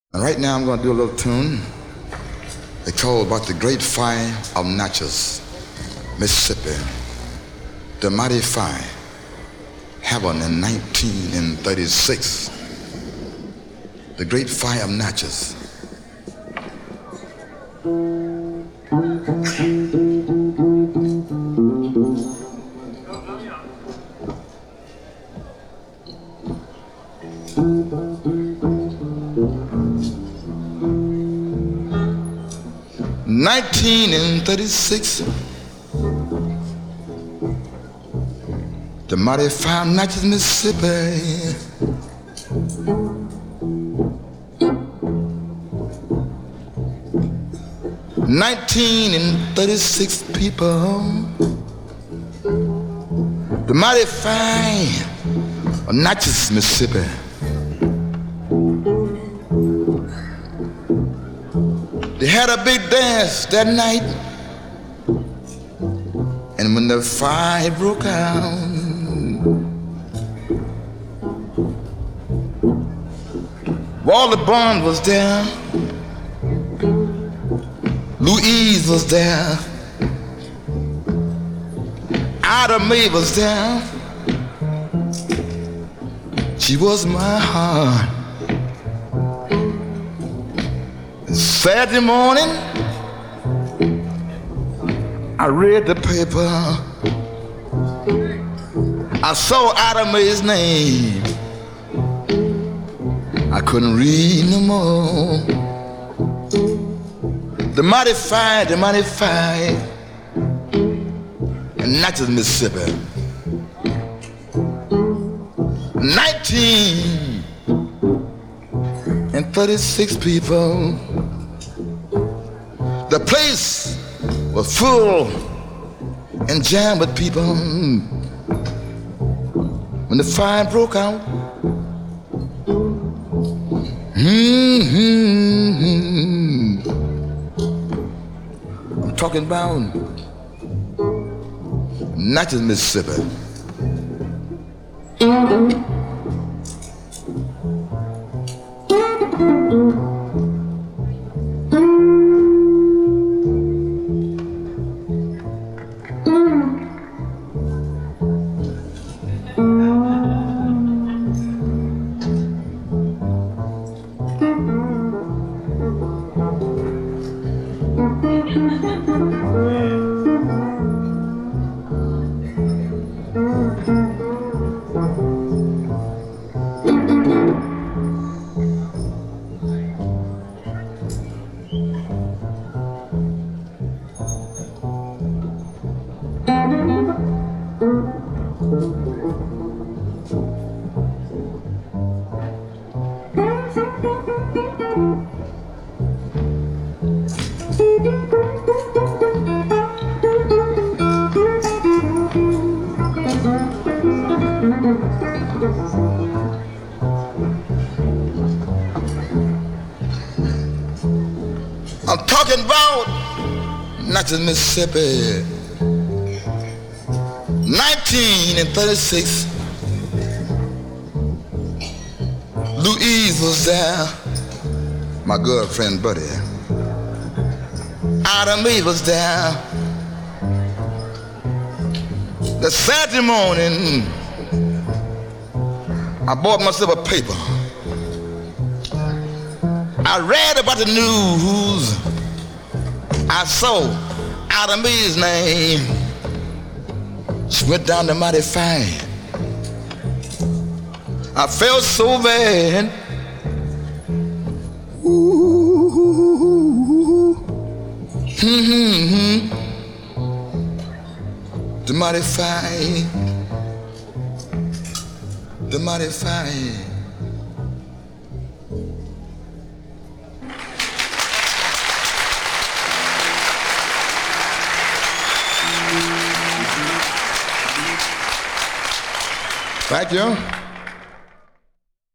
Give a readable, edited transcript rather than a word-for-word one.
And right now I'm going to do a little tune. It's called about the Great Fire of Natchez, Mississippi. The mighty fire happened in 1936. The Great Fire of Natchez. In 1936, the mighty fire of Natchez, Mississippi. 1936 people, the mighty fire of Natchez, Mississippi. They had a big dance that night, and when the fire broke out, Walter Bond was there, Louise was there, Ida Mae was there. She was my heart. Saturday morning, I read the paper. I saw Ida Mae's name. I couldn't read no more. The mighty fire in Natchez, Mississippi. 1936 people. The place was full and jammed with people. When the fire broke out, I'm talking about Natchez, Mississippi. I'm talking about Natchez, Mississippi. 1936. Louise was there, my girlfriend Buddy. Ida Mae was there. The Saturday morning, I bought myself a paper. I read about the news. I saw Ida Mae's name. She went down the mighty fire. I felt so bad. Ooh. The mighty fire. The mighty fire. Thank you.